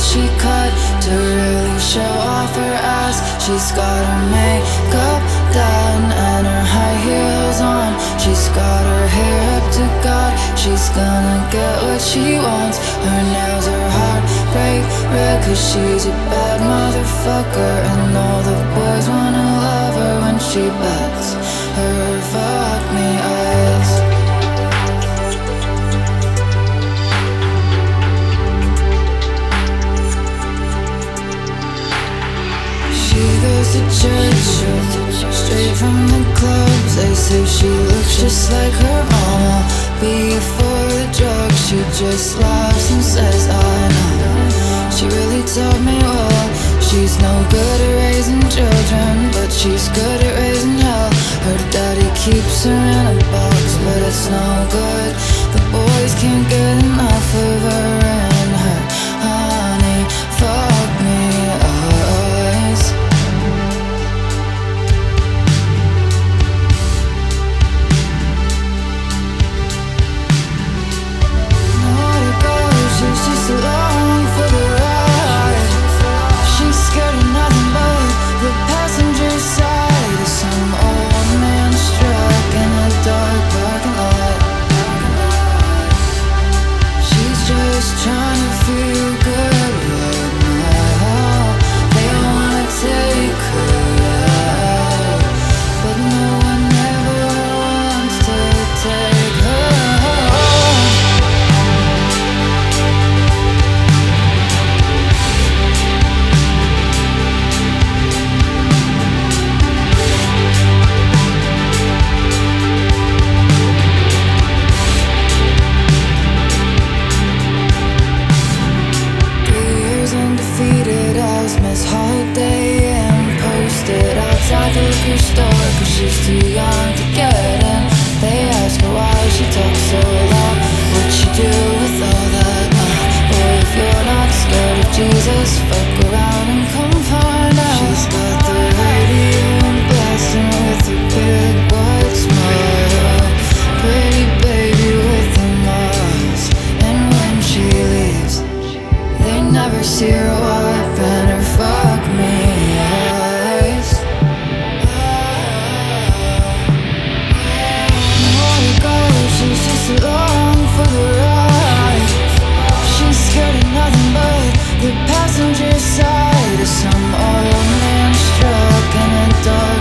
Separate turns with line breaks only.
she cut to really show off her ass. She's got her makeup done and her high heels on. She's got her hair up to God. She's gonna get what she wants. Her nails are heartbreak red, cause she's a bad motherfucker, and all the boys wanna love her when she bats her fuck me eyes. She goes to church straight from the clubs. They say she looks just like her mama before the drugs. She just laughs and says I know. She really taught me well. She's no good at raising children, but she's good at raising hell. Her daddy keeps her in a box, but it's no good. The boys can't get enough of her and her honey fuck me eyes. She's just along for the ride. She's scared of nothing but the passenger side of some old man struck in a dark parking lot. She's just trying to feel good right now. They wanna take her out, but no one ever wants to take her home. Undefeated as Miss Holiday and posted outside the liquor store, cause she's too young to get in. They ask her why she talks so loud, what'd she do with all that mouth? Boy, if you're not scared of Jesus, fuck around and come find out. She's got the radio and blasting with her big white smile. Pretty baby with the miles, and when she leaves they never see her wipe and her fuck me eyes. Nowhere to go, she's just along for the ride. She's scared of nothing but the passenger side of some old man struck in a dark